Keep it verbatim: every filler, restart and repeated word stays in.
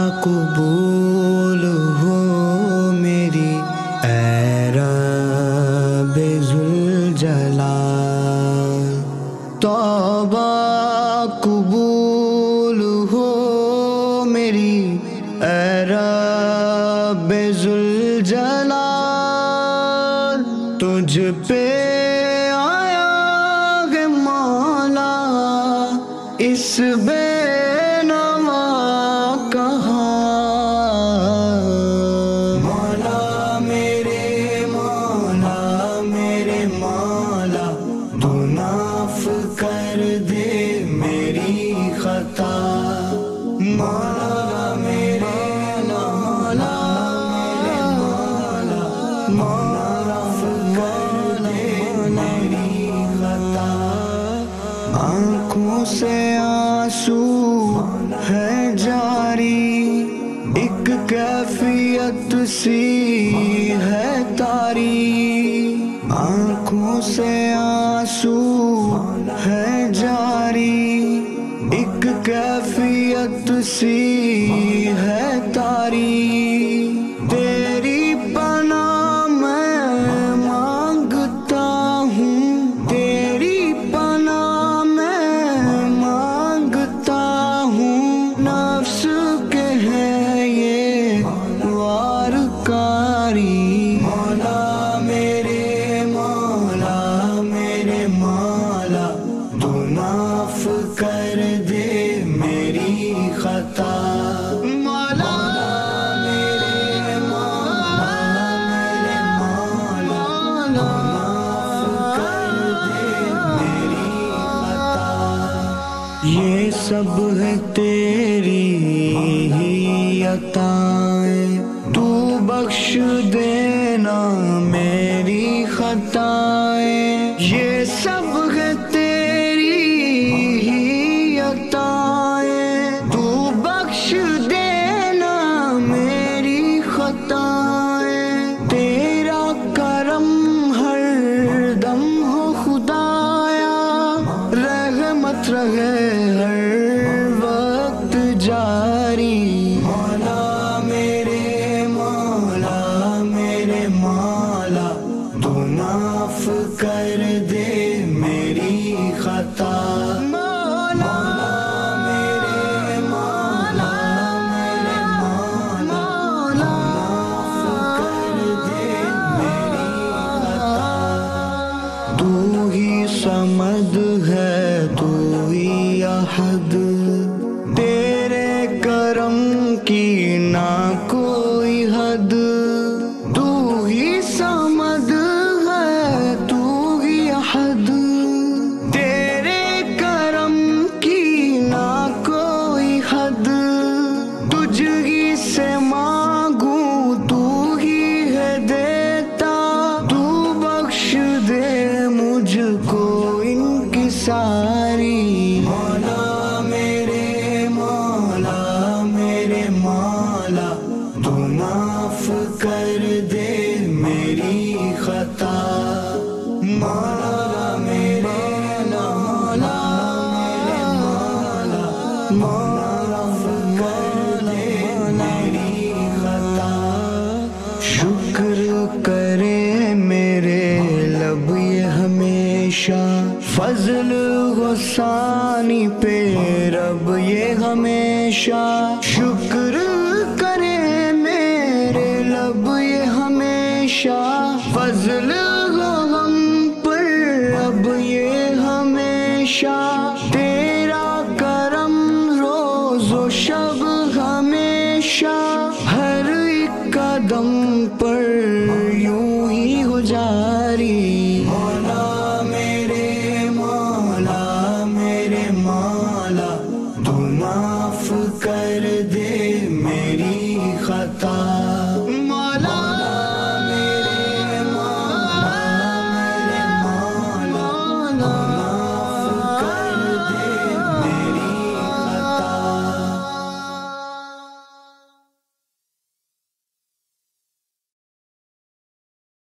قبول ہو میری اے رب ذوالجلال، توبہ قبول ہو میری اے رب ذوالجلال، تجھ پہ آیا ہے مولا اس بے نوا کہاں، مولا میرے مولا میرے مولا تو معاف کر دے میری خطا، مولا میرے مولا میرے مولا معاف کر دے میری خطا، آنکھوں سے آنسو ہے جاری، ایک کیفیت سی ہے تاری، آنکھوں سے آنسو ہے جاری، ایک کیفیت سی ہے تاری، تیری پناہ میں مانگتا ہوں، تیری پناہ میں مانگتا ہوں، نفس کے ہے یہ وار کاری، مولا میرے مولا میرے مولا تو معاف کر دے میری خطا، مولا میرے مولا میرے مولا معاف کر دے میری خطا، یہ سب ہے تیری ہی عطائیں، تو بخش دینا میری خطائیں، یہ سب ہے تیری ہی عطائیں، تو بخش دینا میری خطائیں، تیرا کرم ہر دم ہو خدایا، رحمت رہے ہر وقت جاری، مولا میرے مولا میرے مولا تو معاف کر دے میری خطا، مولا میرے مولا میرے مولا معاف کر دے میری خطا، تو ہی صمد ہے تو ہی احد، تیرے کرم کی نہ کوئی حد، تو ہی صمد ہے تو ہی احد، تیرے کرم کی نہ کوئی حد، تجھ ہی سے مانگوں تو ہی ہے دیتا، تو بخش دے مجھ کو انکساری، مولا میرے مولا میرے مولا تو معاف کر دے میری خطا، مولا میرے مولا میرے مولا معاف کر دے میری خطا، شکر کرے میرے لب یہ ہمیشہ، فضل غسانی پہ رب یہ ہمیشہ، شکر کرے میرے لب یہ ہمیشہ، فضل غم پر رب یہ ہمیشہ، تیرا کرم روز و شب ہمیشہ، ہر ایک قدم